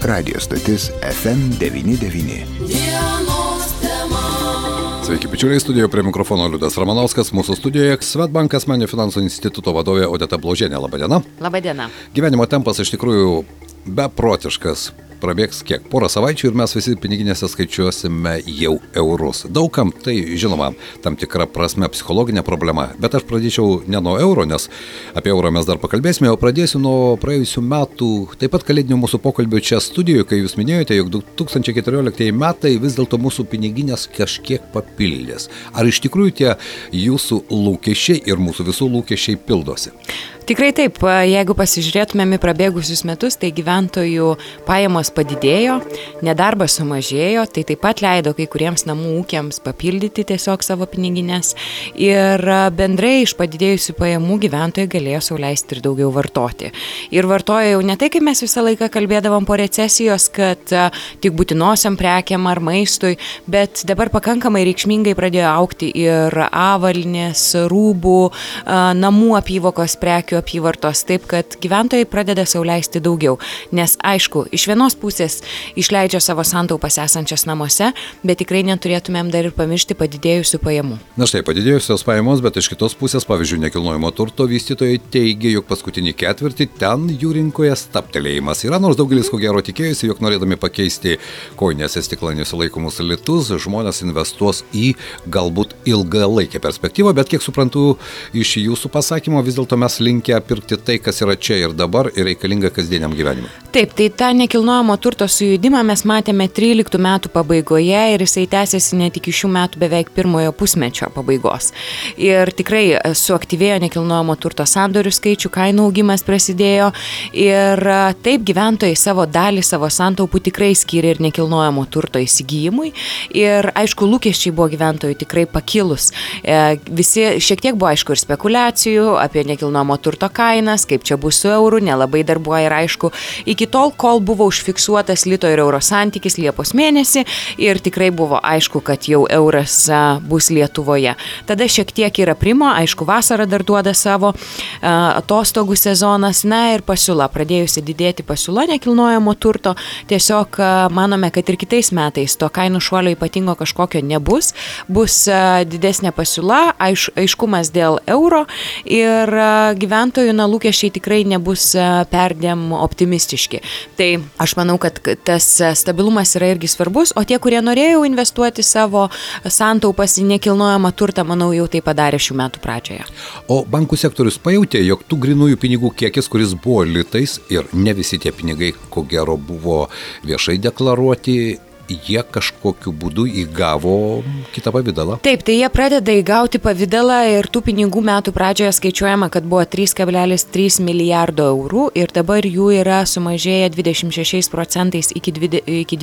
Radio stotis FM99. Sveiki, bičiuliai, studijoje prie mikrofono Liudas Ramanauskas, mūsų studijoje Swedbank Asmeninio finansų instituto vadovė Odeta Blaužienė. Labadiena. Labadiena. Gyvenimo tempas iš tikrųjų beprotiškas. Prabėgs kiek? Porą savaičių ir mes visi piniginėse skaičiuosime jau eurus. Daugam tai, žinoma, tam tikra prasme psichologinė problema, bet aš pradėčiau ne nuo euro, nes apie eurą mes dar pakalbėsime, o pradėsiu nuo praėjusių metų, taip pat kalėdinių mūsų pokalbių čia studijoje, kai jūs minėjote, jog 2014 metai vis dėlto mūsų piniginės kažkiek papildės. Ar iš tikrųjų tie jūsų lūkesčiai ir mūsų visų lūkesčiai pildosi? Tikrai taip, jeigu pasižiūrėtumėm į prabėgusius metus, tai gyventojų pajamos padidėjo, nedarbas sumažėjo, tai taip pat leido kai kuriems namų ūkiams papildyti tiesiog savo piniginės ir bendrai iš padidėjusių pajamų gyventojai galėjo sau leisti ir daugiau vartoti. Ir vartojo jau ne tai, kaip mes visą laiką kalbėdavom po recesijos, kad tik būtinosiam prekiam ar maistui, bet dabar pakankamai reikšmingai pradėjo augti ir avalynės, rūbų, namų apyvokos prekių apyvartos, taip kad gyventojai pradeda sau leisti daugiau, nes aišku, iš vienos pusės išleidžia savo santaupas esančias namuose, bet tikrai neturėtumėm dar ir pamiršti padidėjusių pajamų. Na štai, padidėjusios pajamos, bet iš kitos pusės, pavyzdžiui, nekilnojamo turto vystytojai teigia, jog paskutinį ketvirtį ten jų rinkoje stabtelėjimas yra, nors daugelis ko gero tikėjusi, jog norėdami pakeisti kojinėse stiklainiuose laikomus litus, žmonės investuos į galbūt ilgalaikę perspektyvą, bet kiek suprantu iš jūsų pasakymo, vis dėlto mes linkę pirkti tai, kas yra čia ir dabar ir reikalinga kasdieniam gyvenimui. Taip, tai tą nekilnojamo turto sujudimą mes matėme 13 metų pabaigoje ir jisai tęsiasi net iki šių metų beveik pirmojo pusmečio pabaigos. Ir tikrai suaktyvėjo nekilnojamo turto sandorių skaičių, kainų augimas prasidėjo ir taip gyventojai savo dalį, savo santaupų tikrai skyrė ir nekilnojamo turto įsigijimui ir aišku, lūkesčiai buvo gyventojų tikrai pakilus. Visi šiek tiek buvo aišku ir spekulacijų apie nekilnojamo turto kainas, kaip čia bus su euru, nelabai dar buvo ir aišku, iki tol, kol buvo užfiksuotas lito ir euro santykis Liepos mėnesį ir tikrai buvo aišku, kad jau euras bus Lietuvoje. Tada šiek tiek yra aprimo, aišku, vasara dar duoda savo atostogų sezonas, na ir pasiūla, pradėjusi didėti pasiūla nekilnojamo turto, tiesiog manome, kad ir kitais metais to kainų šuolio ypatingo kažkokio nebus, bus didesnė pasiūla, aiškumas dėl euro ir gyventojų lūkesčiai tikrai nebus perdėm optimistiški. Tai aš manau, kad tas stabilumas yra irgi svarbus, o tie, kurie norėjo investuoti savo santaupas į nekilnojamą turtą, manau, jau tai padarė šių metų pradžioje. O bankų sektorius pajautė, jog tų grynųjų pinigų kiekis, kuris buvo litais ir ne visi tie pinigai, ko gero, buvo viešai deklaruoti, jie kažkokiu būdu įgavo kitą pavidalą. Taip, tai jie pradeda įgauti pavidalą ir tų pinigų metų pradžioje skaičiuojama, kad buvo 3,3 milijardo eurų ir dabar jų yra sumažėję 26% iki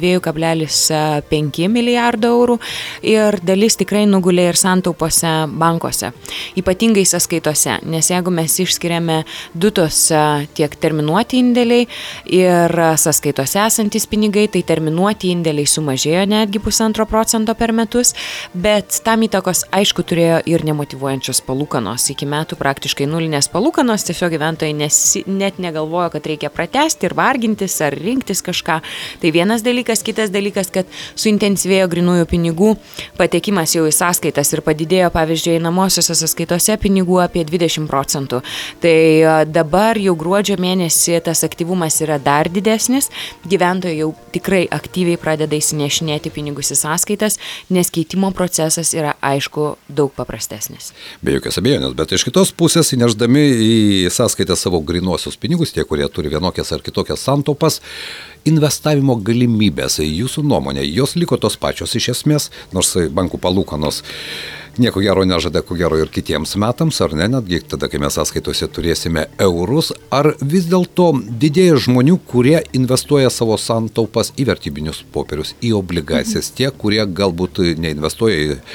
2,5 milijardo eurų ir dalis tikrai nugulė ir santaupose bankuose, ypatingai sąskaitose, nes jeigu mes išskiriame du tos tiek terminuoti indėliai ir sąskaitose esantis pinigai, tai terminuoti indėliai sumažėjo netgi 1,5% per metus, bet tam įtakos aišku turėjo ir nemotyvuojančios palūkanos. Iki metų praktiškai nulinės palūkanos, tiesiog gyventojai net negalvojo, kad reikia pratęsti ir vargintis ar rinktis kažką. Tai vienas dalykas, kitas dalykas, kad suintensyvėjo grynųjų pinigų patekimas jau į sąskaitas ir padidėjo, pavyzdžiui, einamosiose sąskaitose pinigų apie 20%. Tai dabar jau gruodžio mėnesį tas aktyvumas yra dar didesnis, gyventojai jau tikrai aktyviai pradeda įsinešinėti pinigus į sąskaitas, nes keitimo procesas yra, aišku, daug paprastesnis. Be jokios abejonės, bet iš kitos pusės įnešdami į sąskaitą savo grynuosius pinigus, tie, kurie turi vienokias ar kitokias santaupas, investavimo galimybės, jūsų nuomonė, jos liko tos pačios iš esmės, nors bankų palūkanos nieko gero nežada, ko gero ir kitiems metams, ar ne, netgi tada, kai mes sąskaitose turėsime eurus, ar vis dėlto didėja žmonių, kurie investuoja savo santaupas į vertybinius popierius, į obligacijas, tie, kurie galbūt neinvestuoja į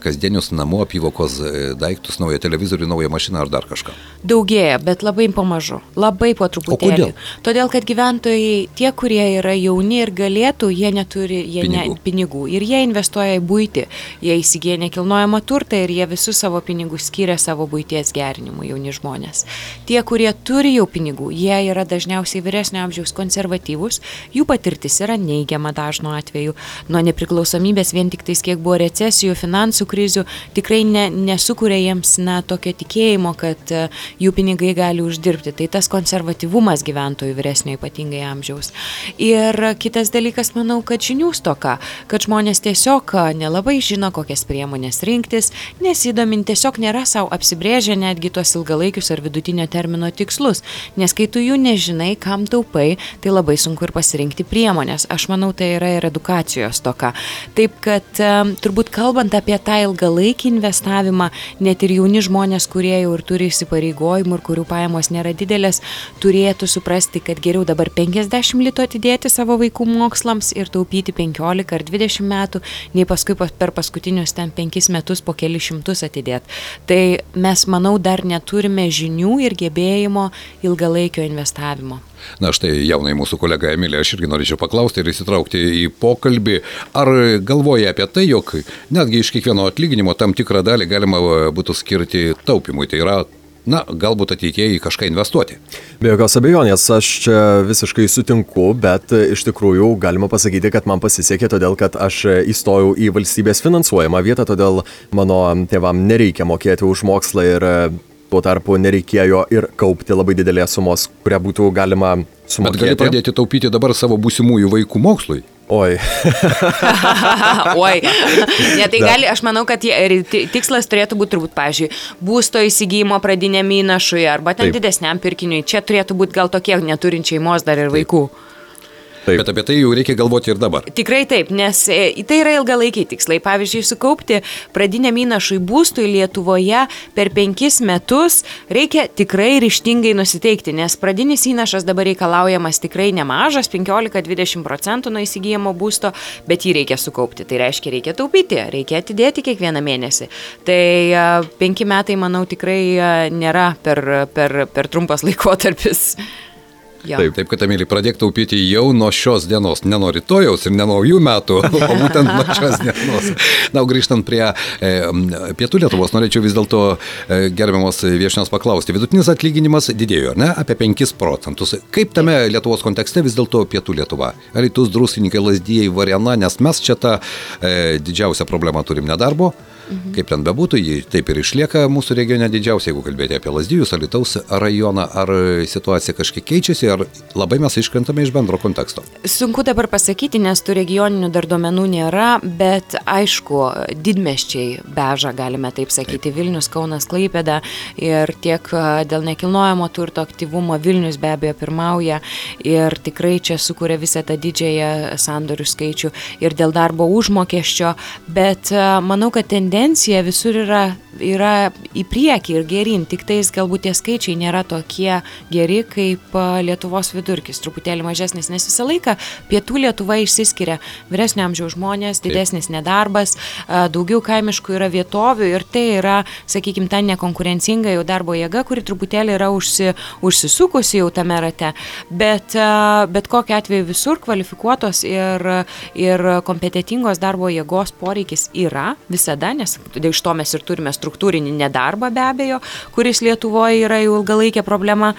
kasdienius namų apyvokos daiktus, naują televizorių, naują mašiną ar dar kažką? Daugėja, bet labai pamažu, labai po truputėlį. O kodėl? Todėl, kad gyventojai, tie, kurie yra jauni ir galėtų, jie neturi pinigų. Ir jie investuoja į buitį, jie įsigyja nekilnojamą turtą ir jie visus savo pinigus skiria savo buities gerinimui, jauni žmonės. Tie, kurie turi jau pinigų, jie yra dažniausiai vyresnio amžiaus konservatyvūs, jų patirtis yra neigiama dažnu atveju. Nuo nepriklausomybės vien tik tais, kiek buvo recesijų, finansų krizių, tikrai nesukuria jiems tokio tikėjimo, kad jų pinigai gali uždirbti. Tai tas konservatyvumas gyventojų vyresnio ypatingai amžiaus. Ir kitas dalykas, manau, kad žinių stoka, kad žmonės tiesiog nelabai žino, kokias priemonės rinktis, nesidomin, tiesiog nėra savo apsibrėžę netgi tuos ilgalaikius ar vidutinio termino tikslus, nes kai tu jų nežinai, kam taupai, tai labai sunku ir pasirinkti priemonės. Aš manau, tai yra ir edukacijos stoka. Taip, kad turbūt kalbant apie tą ilgalaikį investavimą, net ir jauni žmonės, kurie jau ir turi įsipareigojimų ir kurių pajamos nėra didelės, turėtų suprasti, kad geriau dabar 50 litų atidėti savo vaikų mokslams ir taupyti 15 ar 20 metų, nei paskui per paskutinius 5 metus po kelius šimtus atidėti. Tai mes, manau, dar neturime žinių ir gebėjimo ilgalaikio investavimo. Na štai jaunai mūsų kolega Emilija, aš irgi norėčiau paklausti ir įsitraukti į pokalbį. Ar galvoja apie tai, jog netgi iš kiekvieno atlyginimo tam tikrą dalį galima būtų skirti taupimui? Tai yra, galbūt ateityje į kažką investuoti. Be jokios abejonės, aš čia visiškai sutinku, bet iš tikrųjų galima pasakyti, kad man pasisekė, todėl kad aš įstojau į valstybės finansuojamą vietą, todėl mano tėvam nereikia mokėti už mokslą ir tuo tarpu nereikėjo ir kaupti labai didelės sumos, kurią būtų galima sumokėti. Bet gali pradėti taupyti dabar savo būsimųjų vaikų mokslui? Oi. Oi. Ne, tai gali, aš manau, kad tikslas turėtų būti turbūt, pavyzdžiui, būsto įsigijimo pradiniam įnašui arba ten didesniam pirkiniui. Čia turėtų būti gal tokie neturinčiai šeimos dar ir vaikų. Taip. Bet apie tai jau reikia galvoti ir dabar. Tikrai taip, nes tai yra ilgalaikiai tikslai. Pavyzdžiui, sukaupti pradiniam įnašui būstui Lietuvoje per 5 metus reikia tikrai ryžtingai nusiteikti, nes pradinis įnašas dabar reikalaujamas tikrai nemažas, 15-20% nuo įsigijimo būsto, bet jį reikia sukaupti. Tai reiškia, reikia taupyti, reikia atidėti kiekvieną mėnesį. Tai 5 metai, manau, tikrai nėra per trumpas laikotarpis. Taip, kad, Emilija, pradėk taupyti jau nuo šios dienos, ne nuo rytojaus ir ne nuo naujų metų, o būtent nuo šios dienos. Na, grįžtant prie Pietų Lietuvos, norėčiau vis dėlto gerbiamos viešnios paklausti. Vidutinis atlyginimas didėjo, ne? Apie 5%. Kaip tame Lietuvos kontekste vis dėlto Pietų Lietuva? Alytus, Druskininkai, Lazdijai, Varėna, nes mes čia tą didžiausią problemą turim nedarbo. Kaip ten bebūtų, ji taip ir išlieka mūsų regione didžiausia, jeigu kalbėti apie Lazdijus, Alytaus rajoną, ar situacija kažkiek keičiasi, ar labai mes iškrentame iš bendro konteksto? Sunku dabar pasakyti, nes tų regioninių dar duomenų nėra, bet aišku, didmiesčiai beža, galime taip sakyti, taip. Vilnius, Kaunas, Klaipėda ir tiek dėl nekilnojamo turto aktyvumo Vilnius be abejo pirmauja ir tikrai čia sukuria visą tą didžiąją sandorių skaičių ir dėl darbo užmokesčio, bet manau, kad tendencija visur yra į priekį ir geryn, tik tais galbūt tie skaičiai nėra tokie geri kaip Lietuvos vidurkis, truputėlį mažesnis, nes visą laiką Pietų Lietuva išsiskiria vyresnio amžiaus žmonės, didesnis nedarbas, daugiau kaimiškų yra vietovių ir tai yra, sakykime, ta nekonkurencinga jau darbo jėga, kuri truputėlį yra užsisukusi jau tame rate, bet kokiu atveju visur kvalifikuotos ir kompetitingos darbo jėgos poreikis yra visada, nes iš to mes ir turime struktūrinį nedarbą be abejo, kuris Lietuvoje yra jau ilgalaikė problema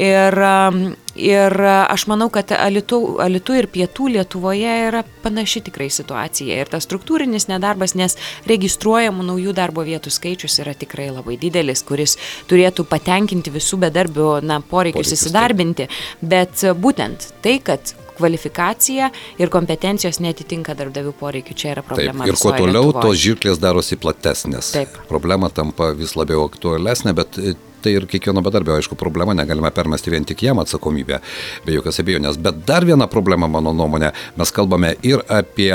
ir aš manau, kad Alytų ir Pietų Lietuvoje yra panaši tikrai situacija ir tas struktūrinis nedarbas, nes registruojamų naujų darbo vietų skaičius yra tikrai labai didelis, kuris turėtų patenkinti visų bedarbių poreikius įsidarbinti, bet būtent tai, kad kvalifikacija ir kompetencijos netitinka darbdavių poreikių. Čia yra problema. Taip, ir kuo toliau, tos žirklės darosi platesnės. Taip. Problema tampa vis labiau aktualesnė, bet tai ir kiekvieno bedarbio, aišku, problema, negalime permesti vien tik jam atsakomybę, be jokios abejonės. Bet dar viena problema, mano nuomonė, mes kalbame ir apie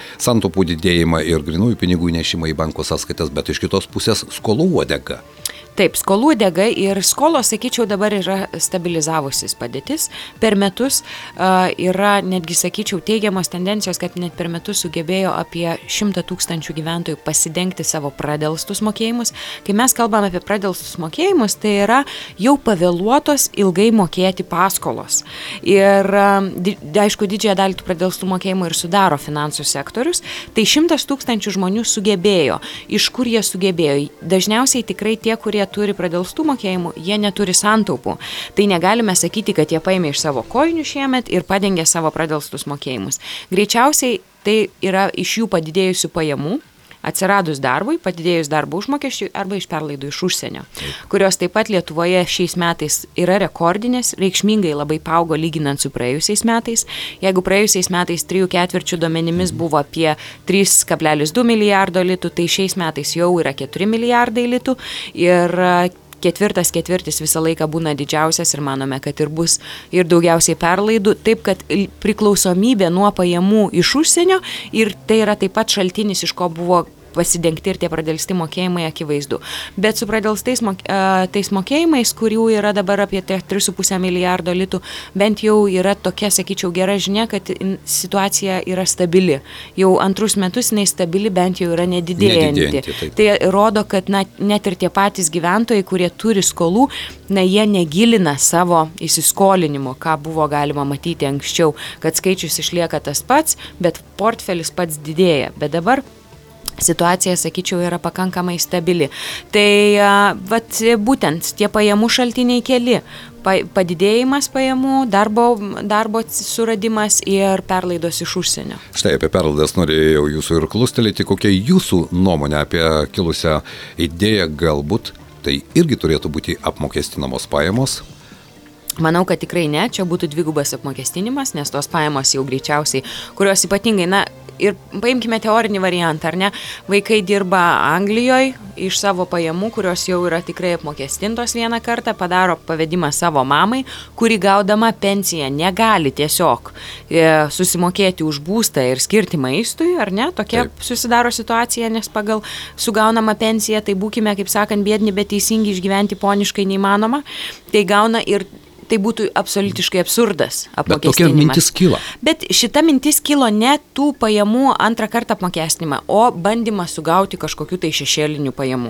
santaupų didėjimą ir grynųjų pinigų įnešimą į banko sąskaitas, bet iš kitos pusės skolų uodega. Taip, skolų dega ir skolos, sakyčiau, dabar yra stabilizavusis padėtis. Per metus yra, netgi sakyčiau, teigiamos tendencijos, kad net per metus sugebėjo apie 100 000 gyventojų pasidengti savo pradelstus mokėjimus. Kai mes kalbame apie pradelstus mokėjimus, tai yra jau pavėluotos ilgai mokėti paskolos. Ir, aišku, didžiąją dalį tų pradelstų mokėjimų ir sudaro finansų sektorius. Tai 100 000 žmonių sugebėjo. Iš kur jie sugebėjo? Dažniausiai tikrai tie, kurie turi pradelstų mokėjimų, jie neturi santaupų. Tai negalime sakyti, kad jie paėmė iš savo kojinių šiemet ir padengė savo pradelstus mokėjimus. Greičiausiai tai yra iš jų padidėjusių pajamų, atsiradus darbui, padidėjus darbo užmokesčiui arba iš perlaidų iš užsienio, kurios taip pat Lietuvoje šiais metais yra rekordinės, reikšmingai labai paaugo lyginant su praėjusiais metais. Jeigu praėjusiais metais 3/4 duomenimis buvo apie 3,2 milijardo litų, tai šiais metais jau yra 4 milijardai litų ir ketvirtis visą laiką būna didžiausias ir manome, kad ir bus ir daugiausiai perlaidų, taip kad priklausomybė nuo pajamų iš užsienio ir tai yra taip pat šaltinis, iš ko buvo pasidengti ir tie pradelsti mokėjimai akivaizdu. Bet su pradelstais tais mokėjimais, kurių yra dabar apie 3,5 milijardo litų, bent jau yra tokia, sakyčiau, gera žinia, kad situacija yra stabili. Jau antrus metus jinai stabili, bent jau yra nedidėjanti. Tai rodo, kad net ir tie patys gyventojai, kurie turi skolų, jie negilina savo įsiskolinimo, ką buvo galima matyti anksčiau, kad skaičius išlieka tas pats, bet portfelis pats didėja. Bet dabar situacija, sakyčiau, yra pakankamai stabili. Tai būtent tie pajamų šaltiniai keli. Padidėjimas pajamų, darbo suradimas ir perlaidos iš užsienio. Štai apie perlaidas norėjau jūsų ir klustelėti. Kokia jūsų nuomonė apie kilusią idėją, galbūt tai irgi turėtų būti apmokestinamos pajamos? Manau, kad tikrai ne, čia būtų dvigubas apmokestinimas, nes tos pajamos jau greičiausiai, kurios ypatingai, ir paimkime teorinį variantą, ar ne, vaikai dirba Anglijoje iš savo pajamų, kurios jau yra tikrai apmokestintos vieną kartą, padaro pavedimą savo mamai, kuri gaudama pensiją negali tiesiog susimokėti už būstą ir skirti maistui, ar ne, tokia susidaro situacija, nes pagal sugaunamą pensiją, tai būkime, kaip sakant, biedni, bet teisingi išgyventi poniškai neįmanoma, tai gauna ir tai būtų absoliutiškai absurdas apmokestinimas. Bet tokia mintis kyla. Bet šita mintis kilo ne tų pajamų antrą kartą apmokestinimą, o bandymas sugauti kažkokių tai šešėlinių pajamų.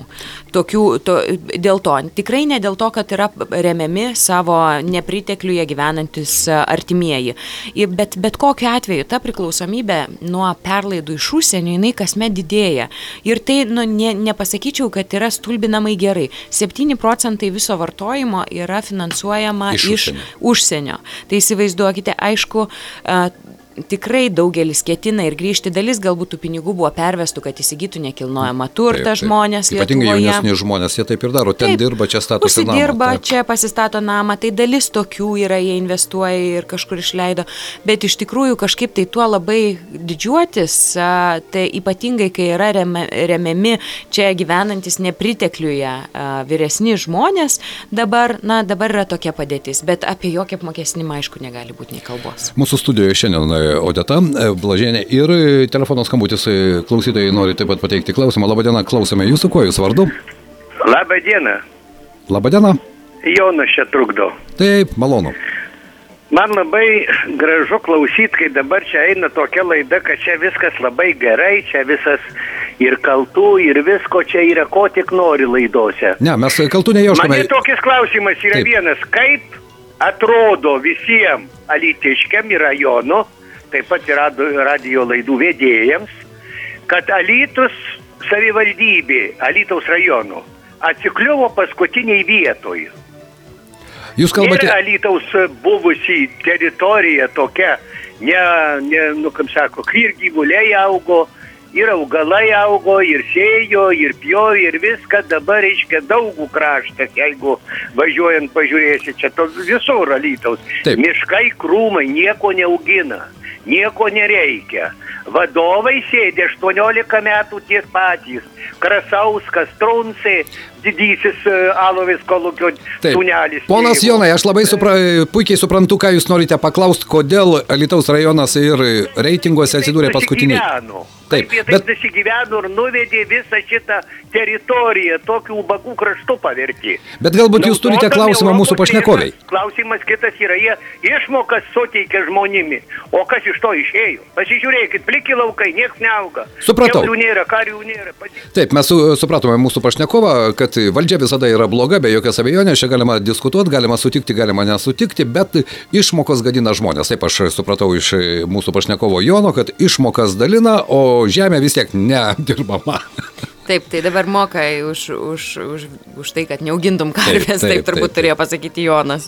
Dėl to. Tikrai ne dėl to, kad yra remiami savo nepritekliuje gyvenantis artimieji. Bet kokiu atveju ta priklausomybė nuo perlaidų iš užsienio, jinai kasmet didėja. Ir tai nepasakyčiau, kad yra stulbinamai gerai. 7% viso vartojimo yra finansuojama iš užsienio. Tai įsivaizduokite, aišku, tikrai daugelis ketina ir grįžti, dalis galbūt tų pinigų buvo pervestų, kad įsigytų nekilnojamą turtą žmonės Lietuvoje. Ypatingai jaunesni žmonės, jie taip ir daro, ten dirba, čia statosi namą. Užsidirba, čia pasistato namą, tai dalis tokių yra, jie investuoja ir kažkur išleido, bet iš tikrųjų kažkaip tai tuo labai didžiuotis, tai ypatingai, kai yra remiami čia gyvenantis nepritekliuje vyresni žmonės, dabar yra tokia padėtis, bet apie jokį apmokestinimą, aišku, negali būti nei kalbos. Mūsų studijoje šiandien Odeta Blažienė ir telefono skambutis, klausytojai nori taip pat pateikti klausimą. Labadiena, klausome jūsų, kuo jūs vardu? Labadiena. Labadiena. Jonas čia trukdo. Taip, malonu. Man labai gražu klausyti, kai dabar čia eina tokia laida, kad čia viskas labai gerai, čia visas ir kaltų, ir visko čia yra, ko tik nori laidose. Ne, mes kaltų neieškome. Man tokis klausimas yra vienas, kaip atrodo visiems alytiškiam ir rajonų, taip pat ir radio laidų vedėjams, kad Alytus savivaldybė, Alytaus rajono, atsikliuvo paskutiniai vietoj. Jūs kalbate... Ir Alytaus buvusi teritorija tokia, kaip sako, ir gyvuliai augo, ir augalai augo, ir sėjo, ir pjovė, ir viską dabar reiškia Daugų kraštas, jeigu važiuojant pažiūrėsi, čia to visur Alytaus. Miškai, krūmai, nieko neaugina, nieko nereikia. vadovai sėdė 18 metų tie patys. Krasauskas, Truncė, didysis Alovis Kolūkio sūnelis. Ponas Jonai, aš labai puikiai suprantu, ką jūs norite paklausti, kodėl Alytaus rajonas ir reitinguose atsidūrė paskutiniai. Taip, jie taip nesigyveno ir nuvedė visą šitą teritoriją, tokių ubagų kraštų pavertė. Bet galbūt jūs turite klausimą mūsų pašnekoviai. Klausimas kitas yra, jie išmokas suteikia žmonimi, o kas iš to išėjo? Pasižiūrėkit, pliki laukai, nieks neauga. Supratau. Kiaulių nėra, karių nėra. Taip, mes supratome mūsų pašnekovą, kad valdžia visada yra bloga, be jokios abejonės, čia galima diskutuoti, galima sutikti, galima nesutikti, bet išmokos gadina žmonės. Taip, aš supratau iš mūsų pašnekovo Jono, kad išmokas dalina, o žemė vis tiek nedirbama. Taip, tai dabar moka už tai, kad neaugintum karvės, taip turbūt turėjo pasakyti Jonas.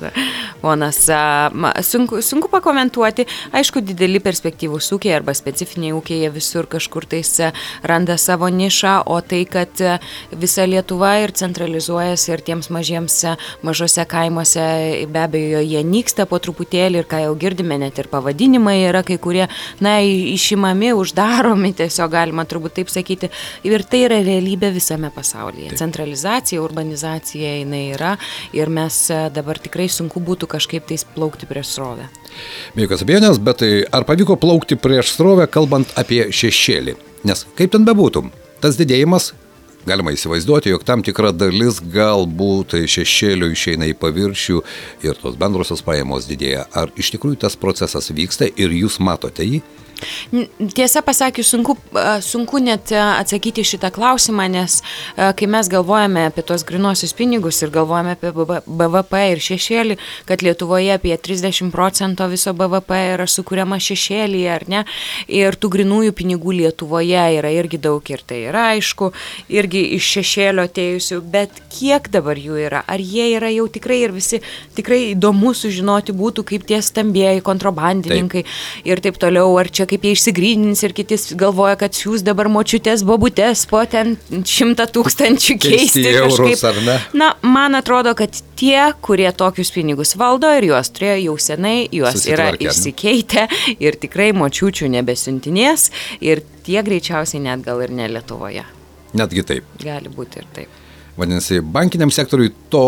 Sunku pakomentuoti. Aišku, dideli perspektyvūs ūkiai arba specifiniai ūkiai visur kažkur tais randa savo nišą, o tai, kad visa Lietuva ir centralizuojasi ir tiems mažose kaimuose be abejo jie nyksta po truputėlį ir ką jau girdime, net ir pavadinimai yra kai kurie, išimami, uždaromi, tiesiog galima turbūt taip sakyti. Ir tai yra realybė visame pasaulyje. Centralizacija, urbanizacija jinai yra ir mes dabar tikrai sunku būtų kažkaip tais plaukti prieš srovę. Be jokios abejonės, bet ar pavyko plaukti prieš srovę, kalbant apie šešėlį? Nes kaip ten bebūtų, tas didėjimas, galima įsivaizduoti, jog tam tikra dalis galbūt šešėlių išeina į paviršių ir tos bendrosios pajamos didėja. Ar iš tikrųjų tas procesas vyksta ir jūs matote jį? Tiesą pasakius, sunku net atsakyti šitą klausimą, nes kai mes galvojame apie tos grynuosius pinigus ir galvojame apie BVP ir šešėlį, kad Lietuvoje apie 30% viso BVP yra sukuriama šešėlyje, ar ne? Ir tų grynųjų pinigų Lietuvoje yra irgi daug ir tai yra aišku, irgi iš šešėlio atėjusių, bet kiek dabar jų yra? Ar jie yra jau tikrai ir visi tikrai įdomu sužinoti būtų, kaip tie stambieji kontrabandininkai ir taip toliau, ar čia kaip jie išsigrynins ir kiti galvoja, kad siūs dabar močiutės bobutės po ten 100 000 keisti eurus, kažkaip. Man atrodo, kad tie, kurie tokius pinigus valdo ir juos turėjo jau senai, juos yra išsikeitę ir tikrai močiučių nebesiuntinės ir tie greičiausiai net gal ir ne Lietuvoje. Netgi taip. Gali būti ir taip. Vadinasi, bankiniam sektoriui to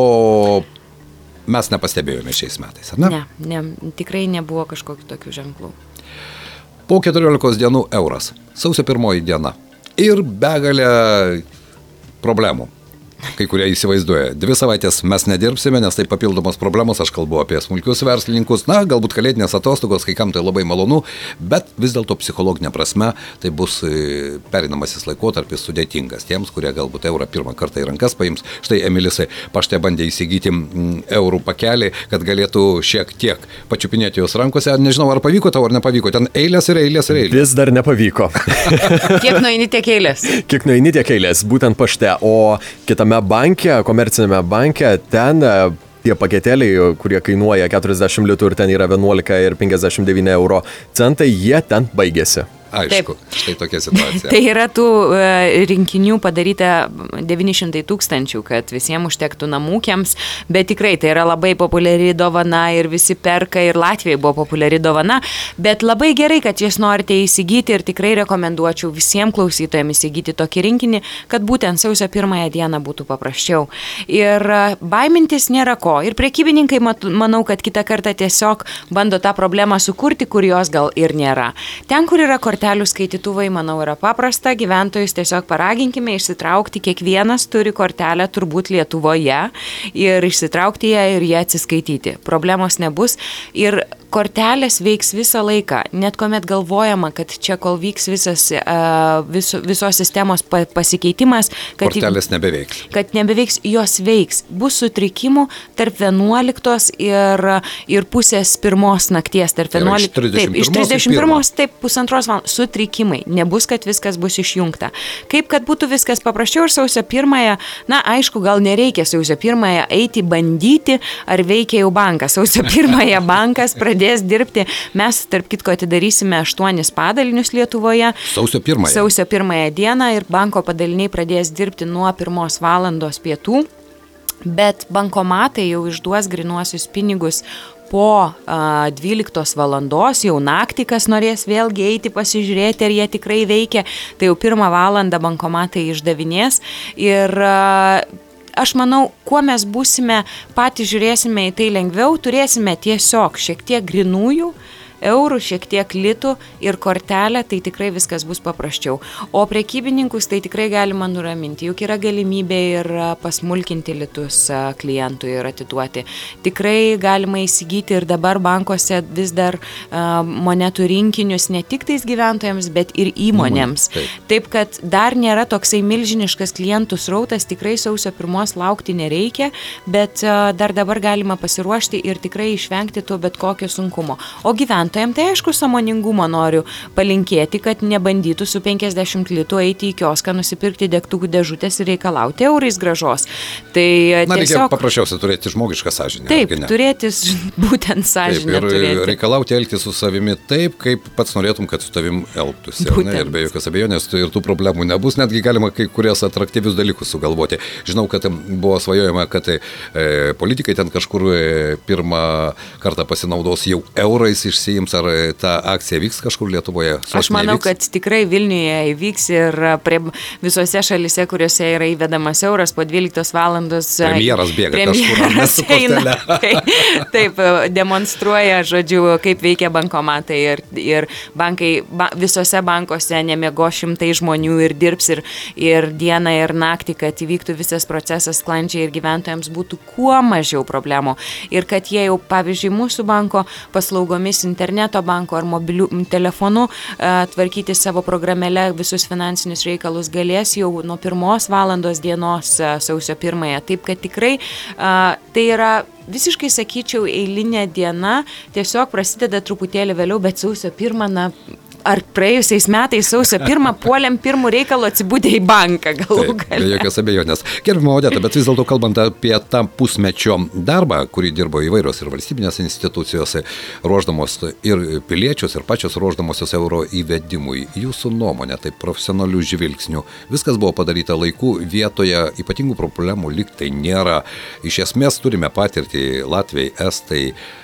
mes nepastebėjome šiais metais, ar ne? Ne, tikrai nebuvo kažkokių tokių ženklų. Po 14 dienų euras, sausio 1 diena ir begalė problemų. Kai kurie įsivaizduoja, 2 savaitės mes nedirbsime, nes tai papildomos problemos, aš kalbu apie smulkius verslininkus, galbūt kalėdinės atostogos, kai kam tai labai malonu, bet vis dėlto psichologinė prasme tai bus pereinamasis laikotarpis sudėtingas tiems, kurie galbūt eurą pirmą kartą į rankas paims. Štai Emilis pašte bandė įsigyti eurų pakelį, kad galėtų šiek tiek pačiupinėti jos rankose. Nežinau, ar pavyko tau, ar nepavyko. Ten eilės ir eilės ir eilės. Vis dar nepavyko. Kiek nueini tiek eilės? Kiek nueini tiek eilės, būtent pašte, o kitame banke, komercinėme banke, ten tie paketėliai, kurie kainuoja 40 litų ir ten yra 11,59 euro centai, jie ten baigėsi. Aišku, štai tokia situacija. Tai yra tų rinkinių padaryta 900 000, kad visiems užtektų namūkiams, bet tikrai tai yra labai populiari dovana ir visi perka ir Latvijai buvo populiari dovana, bet labai gerai, kad jūs norite įsigyti ir tikrai rekomenduočiau visiems klausytojams įsigyti tokį rinkinį, kad būtent sausio 1 dieną būtų paprasčiau. Ir baimintis nėra ko. Ir prekybininkai, manau, kad kitą kartą tiesiog bando tą problemą sukurti, kur jos gal ir nėra. Ten, kur yra kortelių skaitytuvai, manau, yra paprasta. Gyventojus tiesiog paraginkime išsitraukti. Kiekvienas turi kortelę turbūt Lietuvoje ir išsitraukti ją ir ją atsiskaityti. Problemos nebus ir kortelės veiks visą laiką. Net kuomet galvojama, kad čia kol vyks visos sistemos pasikeitimas, kad kortelės nebeveiks. Kad nebeveiks, jos veiks. Bus sutrikimų tarp 11 ir pusės 1 nakties. Tarp 11, taip, iš 31, taip, 1,5 valandos. Sutrikimai. Nebus, kad viskas bus išjungta. Kaip kad būtų viskas paprasčiau ir sausio 1, aišku, gal nereikia sausio 1 eiti bandyti, ar veikia jau bankas. Sausio 1 bankas pradės dirbti. Mes, tarp kitko, atidarysime 8 padalinius Lietuvoje. Sausio 1. Sausio 1 dieną ir banko padaliniai pradės dirbti nuo 1 valandos pietų. Bet bankomatai jau išduos grynuosius pinigus po 12 valandos, jau naktį, kas norės vėlgi eiti pasižiūrėti, ar jie tikrai veikia, tai jau 1 valandą bankomatai išdavinės. Ir aš manau, kuo mes būsime, patys žiūrėsime į tai lengviau, turėsime tiesiog šiek tiek grinųjų, eurų, šiek tiek litų ir kortelę, tai tikrai viskas bus paprasčiau. O prekybininkus tai tikrai galima nuraminti, juk yra galimybė ir pasmulkinti litus klientui ir atiduoti. Tikrai galima įsigyti ir dabar bankuose vis dar monetų rinkinius ne tik tais gyventojams, bet ir įmonėms. Taip, kad dar nėra toksai milžiniškas klientų srautas, tikrai sausio 1 laukti nereikia, bet dar dabar galima pasiruošti ir tikrai išvengti to bet kokio sunkumo. O gyventojams tai aišku sąmoningumo noriu palinkėti, kad nebandytų su 50 litų eiti į kioską, nusipirkti degtukų dėžutės ir reikalauti eurais gražos. Tai reikia paprasčiausiai turėti žmogišką sąžinę. Taip, turėti būtent sąžinę. Taip, ir reikalauti elgtis su savimi taip, kaip pats norėtum, kad su tavim elgtųsi. Ir be jokios abejonės ir tų problemų nebus, netgi galima kai kurias atraktyvius dalykus sugalvoti. Žinau, kad buvo svajojama, kad politikai ten kažkur pirmą kartą pasinaudos jau eurais išsiims. Ar ta akcija vyks kažkur Lietuvoje? Aš manau, kad tikrai Vilniuje įvyks ir visose šalise, kuriuose yra įvedamas euras po 12 valandos. Premjeras bėga kažkur su kortelė. Taip, demonstruoja, žodžiu, kaip veikia bankomatai ir bankai, visose bankuose nemiego 100 žmonių ir dirbs ir dieną ir naktį, kad įvyktų visas procesas sklandžiai ir gyventojams būtų kuo mažiau problemų. Ir kad jie jau, pavyzdžiui, mūsų banko paslaugomis interneto banko ar mobilių telefonų tvarkyti savo programėlę visus finansinius reikalus galės jau nuo 1 valandos dienos sausio 1. Taip, kad tikrai tai yra visiškai, sakyčiau, eilinė diena, tiesiog prasideda truputėlį vėliau, bet sausio 1, ar praėjusiais metais sausio 1 puolėm pirmų reikalų atsibūdę į banką galų gale. Be jokios abejonės. Gerbima Odeta, bet vis dėlto kalbant apie tą pusmečio darbą, kurį dirbo įvairios ir valstybinės institucijos, ruošdamos ir piliečius, ir pačios ruošdamosios euro įvedimui, jūsų nuomonė, tai profesionalių žvilgsnių, viskas buvo padaryta laiku, vietoje, ypatingų problemų lyg tai nėra. Iš esmės turime patirtį Latvijai, Estai.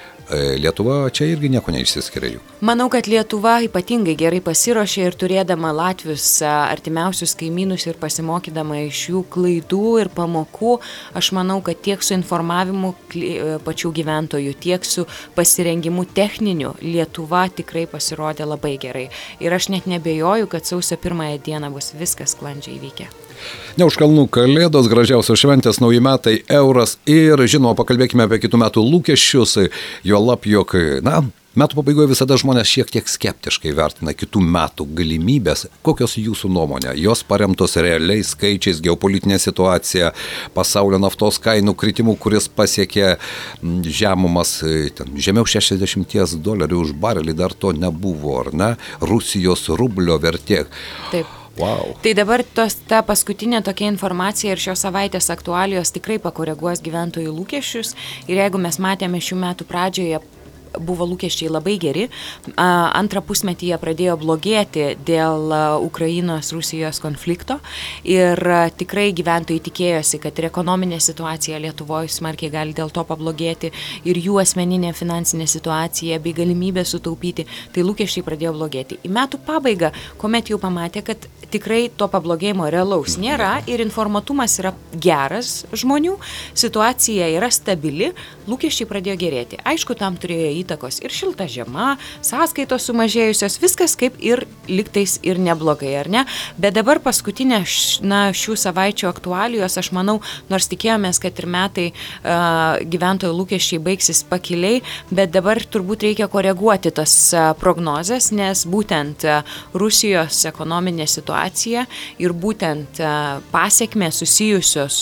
Lietuva čia irgi nieko neišsiskiria juk. Manau, kad Lietuva ypatingai gerai pasiruošė ir turėdama Latvius artimiausius kaimynus ir pasimokydama iš jų klaidų ir pamokų, aš manau, kad tiek su informavimu pačių gyventojų, tiek su pasirengimu techniniu Lietuva tikrai pasirodė labai gerai. Ir aš net nebejoju, kad sausio 1 dieną bus viskas sklandžiai vykę. Ne už kalnų kalėdos, gražiausios šventės, nauji metai, euras ir, žinoma, pakalbėkime apie kitų metų lūkesčius, juolab, jog, metų pabaigoje visada žmonės šiek tiek skeptiškai vertina kitų metų galimybės. Kokios jūsų nuomonė? Jos paremtos realiais skaičiais, geopolitinė situacija, pasaulio naftos kainų kritimų, kuris pasiekė žemumas, žemiau $60 už barelį, dar to nebuvo, ar ne? Rusijos rublio vertė. Taip. Wow. Tai dabar ta paskutinė tokia informacija ir šios savaitės aktualijos tikrai pakoreguos gyventojų lūkesčius ir jeigu mes matėme šių metų pradžioje buvo lūkesčiai labai geri, antrą pusmetį jie pradėjo blogėti dėl Ukrainos-Rusijos konflikto ir tikrai gyventojai tikėjosi, kad ir ekonominė situacija Lietuvoje smarkiai gali dėl to pablogėti ir jų asmeninė finansinė situacija bei galimybė sutaupyti, tai lūkesčiai pradėjo blogėti. Į metų pabaigą, kuomet jau pamatė, kad tikrai to pablogėjimo realaus nėra ir informatumas yra geras žmonių, situacija yra stabili, lūkesčiai pradėjo gerėti. Aišku, tam turėjo įtakos ir šilta žiema, sąskaitos sumažėjusios, viskas kaip ir liktais ir neblogai, ar ne? Bet dabar paskutinė šių savaičių aktualijos, aš manau, nors tikėjomės, kad ir metai gyventojų lūkesčiai baigsis pakiliai, bet dabar turbūt reikia koreguoti tas prognozes, nes būtent Rusijos ekonominė situacija ir būtent pasekmės susijusios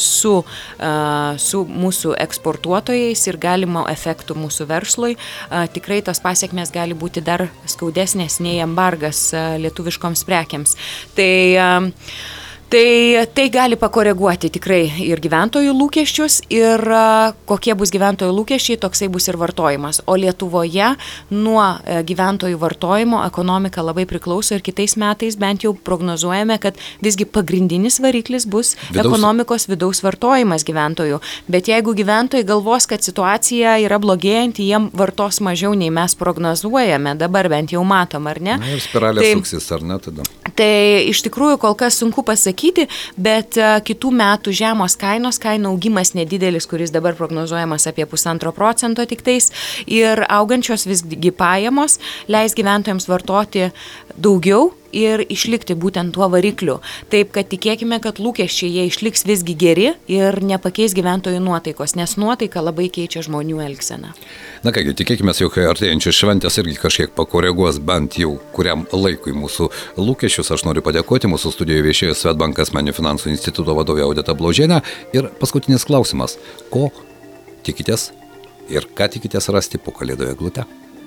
su mūsų eksportuotojais ir galimo efektų mūsų verslui, tikrai tos pasekmės gali būti dar skaudesnės nei embargas lietuviškoms prekiams. Tai Tai gali pakoreguoti tikrai ir gyventojų lūkesčius, ir kokie bus gyventojų lūkesčiai, toksai bus ir vartojimas. O Lietuvoje nuo gyventojų vartojimo ekonomika labai priklauso ir kitais metais bent jau prognozuojame, kad visgi pagrindinis variklis bus ekonomikos vidaus vartojimas gyventojų. Bet jeigu gyventojai galvos, kad situacija yra blogėjanti, jiem vartos mažiau nei mes prognozuojame, dabar bent jau matom, ar ne? Na ir spiralė suksis, ar ne tada? Tai iš tikrųjų kol kas sunku pasakyti, bet kitų metų žemos kainų augimas nedidelis, kuris dabar prognozuojamas apie 1,5% tik tais, ir augančios visgi pajamos leis gyventojams vartoti daugiau ir išlikti būtent tuo varikliu. Taip, kad tikėkime, kad lūkesčiai jie išliks visgi geri ir nepakeis gyventojų nuotaikos, nes nuotaika labai keičia žmonių elgseną. Na kągi, tikėkime, jog artėjančios šventės irgi kažkiek pakoreguos bent jau kuriam laikui mūsų lūkesčius. Aš noriu padėkoti, mūsų studijoje viešėjo Swedbank Asmeninių finansų instituto vadovė Audita Blaužienė. Ir paskutinis klausimas. Ko tikitės ir ką tikitės rasti po Kalėdų eglute?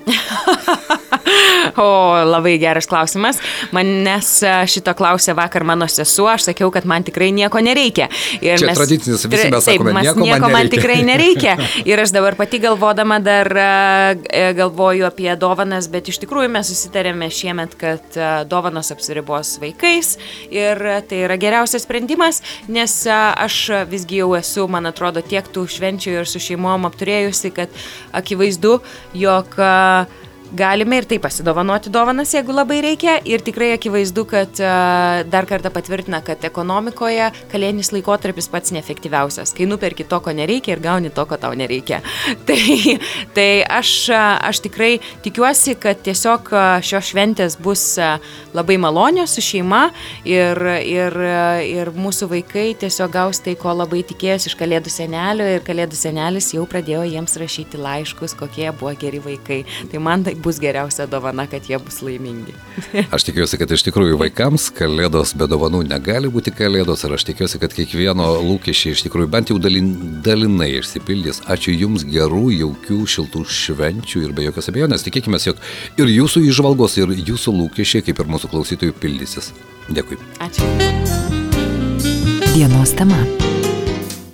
O, labai geras klausimas. Manęs šito klausė vakar mano sesuo, aš sakiau, kad man tikrai nieko nereikia. Ir čia tradicinis, visi mes sakome, nieko man tikrai nereikia. Ir aš dabar pati galvodama dar galvoju apie dovanas, bet iš tikrųjų mes susitarėme šiemet, kad dovanos apsiribos vaikais ir tai yra geriausias sprendimas, nes aš visgi jau esu, man atrodo, tiek tų švenčių ir su šeimom apturėjusi, kad akivaizdu, jog galime ir taip pasidovanoti dovanas, jeigu labai reikia, ir tikrai akivaizdu, kad dar kartą patvirtina, kad ekonomikoje kalėdinis laikotarpis pats neefektyviausias, kai nuperki to, ko nereikia ir gauni to, ko tau nereikia. Tai aš tikrai tikiuosi, kad tiesiog šios šventės bus labai malonios su šeima ir mūsų vaikai tiesiog gaus tai, ko labai tikėjos iš Kalėdų senelio, ir Kalėdų senelis jau pradėjo jiems rašyti laiškus, kokie buvo geri vaikai. Tai man tai bus geriausia dovana, kad jie bus laimingi. Aš tikiuosi, kad iš tikrųjų vaikams Kalėdos be dovanų negali būti Kalėdos, ir aš tikiuosi, kad kiekvieno lūkesčiai iš tikrųjų bent jau dalinai išsipildys. Ačiū Jums, gerų, jaukių, šiltų švenčių ir be jokios abejonės. Tikėkime, jog ir Jūsų įžvalgos, ir Jūsų lūkesčiai, kaip ir mūsų klausytojų, pildysis. Dėkui. Ačiū. Dienos tema.